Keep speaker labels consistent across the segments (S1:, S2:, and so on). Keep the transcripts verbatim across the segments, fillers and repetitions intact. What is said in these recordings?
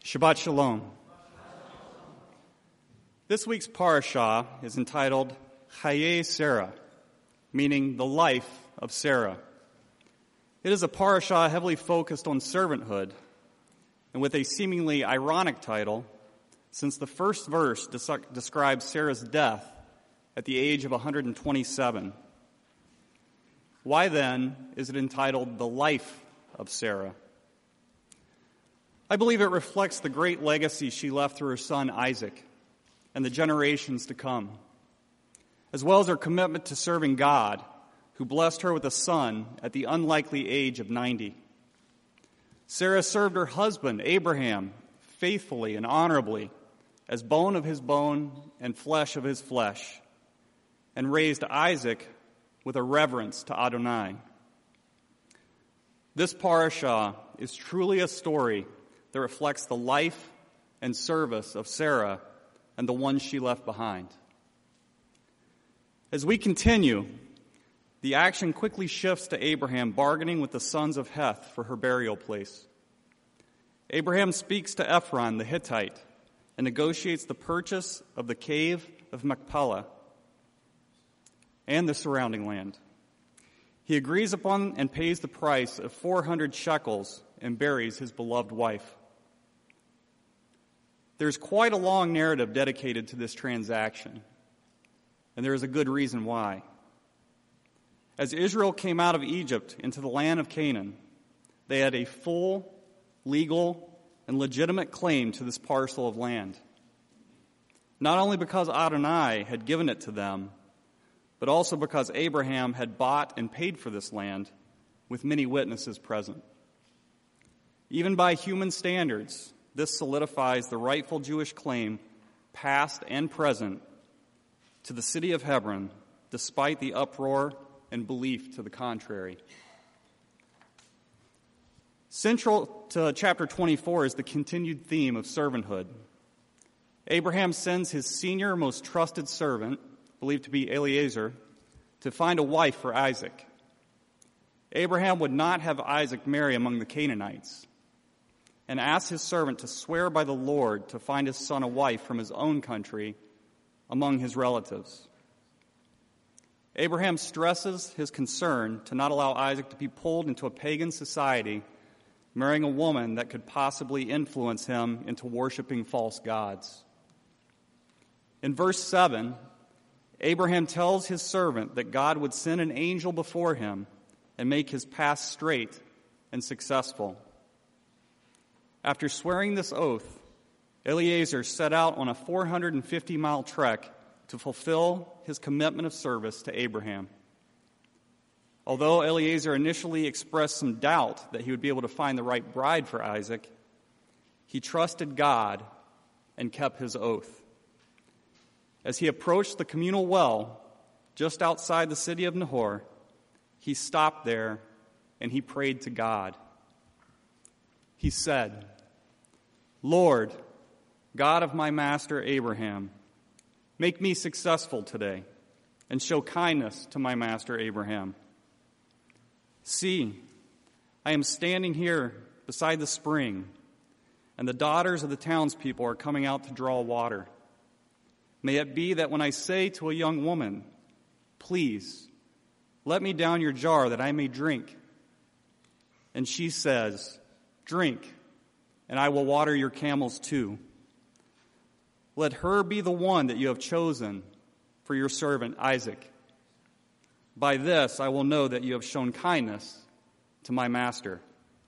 S1: Shabbat Shalom. This week's parashah is entitled Chaye Sarah, meaning the life of Sarah. It is a parashah heavily focused on servanthood and with a seemingly ironic title, since the first verse des- describes Sarah's death at the age of one hundred twenty-seven. Why then is it entitled The Life of Sarah? I believe it reflects the great legacy she left through her son Isaac and the generations to come, as well as her commitment to serving God, who blessed her with a son at the unlikely age of ninety. Sarah served her husband, Abraham, faithfully and honorably as bone of his bone and flesh of his flesh, and raised Isaac with a reverence to Adonai. This parashah is truly a story that reflects the life and service of Sarah and the ones she left behind. As we continue, the action quickly shifts to Abraham bargaining with the sons of Heth for her burial place. Abraham speaks to Ephron the Hittite and negotiates the purchase of the cave of Machpelah and the surrounding land. He agrees upon and pays the price of four hundred shekels and buries his beloved wife. There's quite a long narrative dedicated to this transaction, and there is a good reason why. As Israel came out of Egypt into the land of Canaan, they had a full, legal, and legitimate claim to this parcel of land. Not only because Adonai had given it to them, but also because Abraham had bought and paid for this land with many witnesses present. Even by human standards, this solidifies the rightful Jewish claim, past and present, to the city of Hebron, despite the uproar and belief to the contrary. Central to chapter twenty-four is the continued theme of servanthood. Abraham sends his senior, most trusted servant, believed to be Eliezer, to find a wife for Isaac. Abraham would not have Isaac marry among the Canaanites, and asked his servant to swear by the Lord to find his son a wife from his own country among his relatives. Abraham stresses his concern to not allow Isaac to be pulled into a pagan society, marrying a woman that could possibly influence him into worshiping false gods. In verse seven, Abraham tells his servant that God would send an angel before him and make his path straight and successful. After swearing this oath, Eliezer set out on a four hundred fifty mile trek to fulfill his commitment of service to Abraham. Although Eliezer initially expressed some doubt that he would be able to find the right bride for Isaac, he trusted God and kept his oath. As he approached the communal well just outside the city of Nahor, he stopped there and he prayed to God. He said, "Lord, God of my master Abraham, make me successful today and show kindness to my master Abraham. See, I am standing here beside the spring, and the daughters of the townspeople are coming out to draw water. May it be that when I say to a young woman, 'Please, let me down your jar that I may drink,' and she says, 'Drink, and I will water your camels too,' let her be the one that you have chosen for your servant Isaac. By this I will know that you have shown kindness to my master."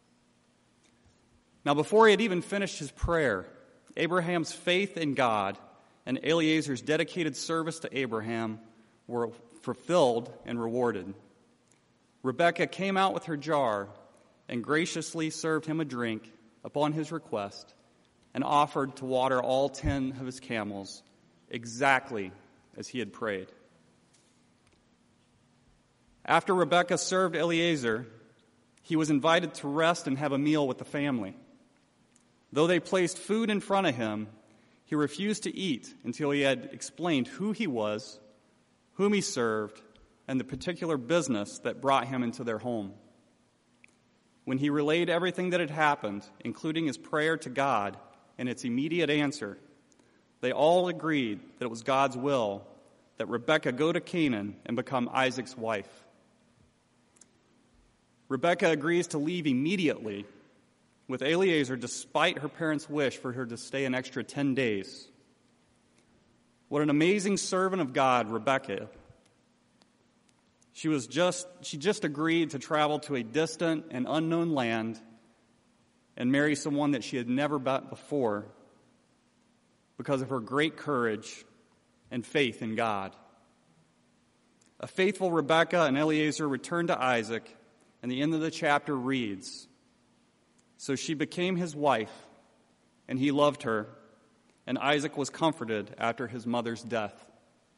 S1: Now, before he had even finished his prayer, Abraham's faith in God and Eliezer's dedicated service to Abraham were fulfilled and rewarded. Rebekah came out with her jar and graciously served him a drink upon his request and offered to water all ten of his camels, exactly as he had prayed. After Rebekah served Eliezer, he was invited to rest and have a meal with the family. Though they placed food in front of him, he refused to eat until he had explained who he was, whom he served, and the particular business that brought him into their home. When he relayed everything that had happened, including his prayer to God and its immediate answer, they all agreed that it was God's will that Rebekah go to Canaan and become Isaac's wife. Rebekah agrees to leave immediately with Eliezer despite her parents' wish for her to stay an extra ten days. What an amazing servant of God Rebekah. She was just she just agreed to travel to a distant and unknown land and marry someone that she had never met before because of her great courage and faith in God. A faithful Rebekah and Eliezer returned to Isaac, and the end of the chapter reads, "So she became his wife, and he loved her, and Isaac was comforted after his mother's death."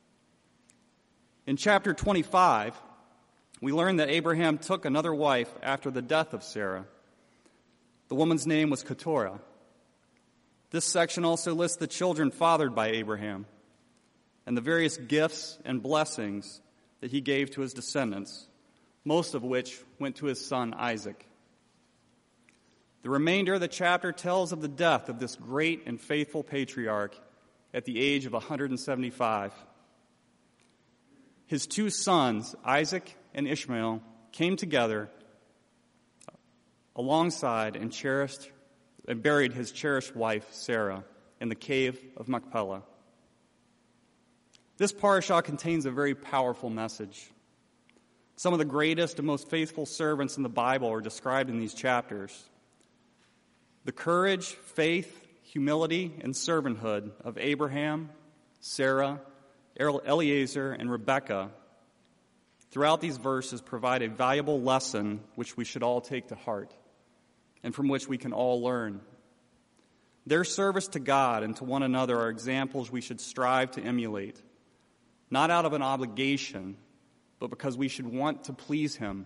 S1: In chapter twenty-five, we learn that Abraham took another wife after the death of Sarah. The woman's name was Keturah. This section also lists the children fathered by Abraham and the various gifts and blessings that he gave to his descendants, most of which went to his son Isaac. The remainder of the chapter tells of the death of this great and faithful patriarch at the age of one hundred seventy-five. His two sons, Isaac and Ishmael, came together alongside and cherished and buried his cherished wife, Sarah, in the cave of Machpelah. This parashah contains a very powerful message. Some of the greatest and most faithful servants in the Bible are described in these chapters. The courage, faith, humility, and servanthood of Abraham, Sarah, Eliezer, and Rebekah throughout these verses provide a valuable lesson which we should all take to heart and from which we can all learn. Their service to God and to one another are examples we should strive to emulate, not out of an obligation, but because we should want to please Him.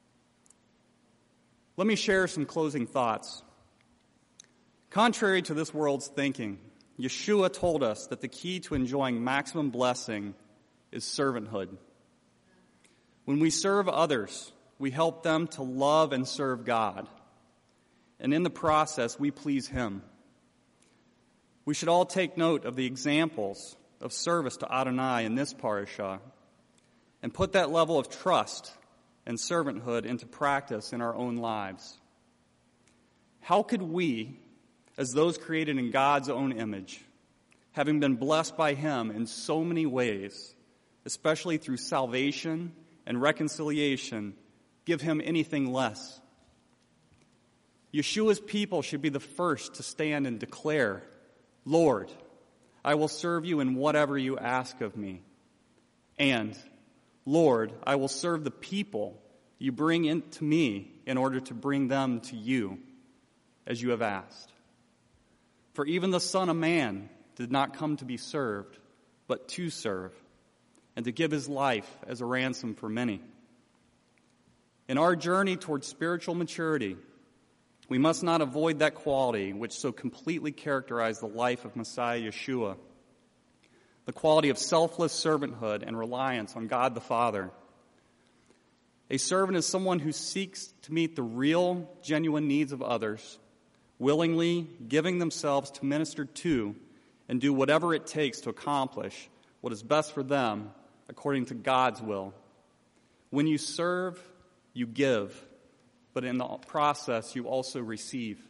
S1: Let me share some closing thoughts. Contrary to this world's thinking, Yeshua told us that the key to enjoying maximum blessing is servanthood. When we serve others, we help them to love and serve God. And in the process, we please Him. We should all take note of the examples of service to Adonai in this parashah and put that level of trust and servanthood into practice in our own lives. How could we, as those created in God's own image, having been blessed by Him in so many ways, especially through salvation and reconciliation, give Him anything less? Yeshua's people should be the first to stand and declare, "Lord, I will serve you in whatever you ask of me." And, "Lord, I will serve the people you bring into me in order to bring them to you, as you have asked. For even the Son of Man did not come to be served, but to serve, and to give his life as a ransom for many." In our journey towards spiritual maturity, we must not avoid that quality which so completely characterized the life of Messiah Yeshua, the quality of selfless servanthood and reliance on God the Father. A servant is someone who seeks to meet the real, genuine needs of others, willingly giving themselves to minister to and do whatever it takes to accomplish what is best for them according to God's will. When you serve, you give, but in the process, you also receive.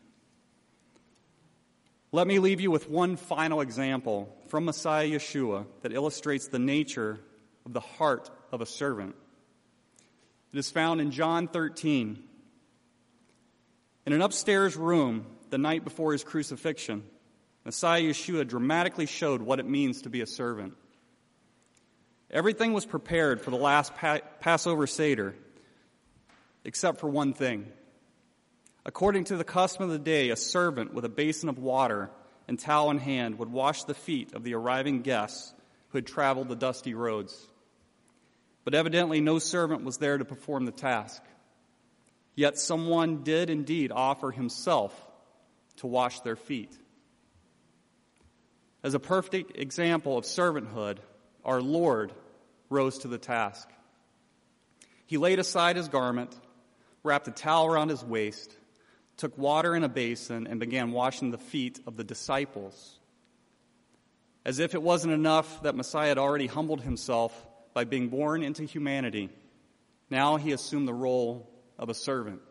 S1: Let me leave you with one final example from Messiah Yeshua that illustrates the nature of the heart of a servant. It is found in John thirteen. In an upstairs room the night before his crucifixion, Messiah Yeshua dramatically showed what it means to be a servant. Everything was prepared for the last pa- Passover Seder, except for one thing. According to the custom of the day, a servant with a basin of water and towel in hand would wash the feet of the arriving guests who had traveled the dusty roads. But evidently no servant was there to perform the task. Yet someone did indeed offer himself to wash their feet. As a perfect example of servanthood, our Lord rose to the task. He laid aside his garment, wrapped a towel around his waist, took water in a basin, and began washing the feet of the disciples. As if it wasn't enough that Messiah had already humbled himself by being born into humanity, now he assumed the role of a servant.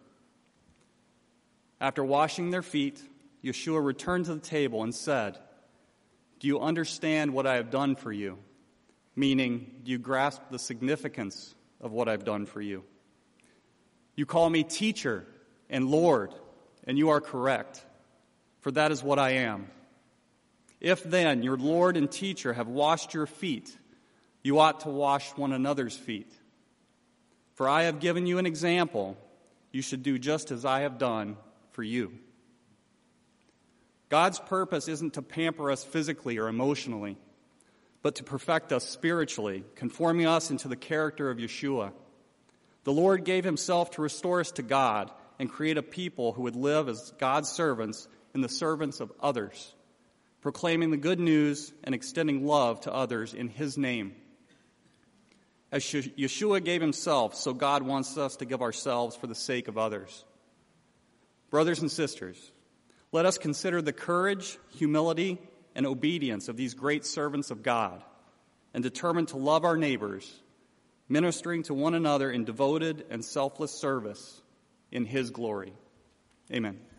S1: After washing their feet, Yeshua returned to the table and said, "Do you understand what I have done for you?" Meaning, do you grasp the significance of what I've done for you? You call me teacher and Lord, and you are correct, for that is what I am. If then your Lord and teacher have washed your feet, you ought to wash one another's feet. For I have given you an example. You should do just as I have done for you. God's purpose isn't to pamper us physically or emotionally, but to perfect us spiritually, conforming us into the character of Yeshua. The Lord gave himself to restore us to God and create a people who would live as God's servants and the servants of others, proclaiming the good news and extending love to others in his name. As Yeshua gave himself, so God wants us to give ourselves for the sake of others. Brothers and sisters, let us consider the courage, humility, and obedience of these great servants of God, and determine to love our neighbors, ministering to one another in devoted and selfless service in his glory. Amen.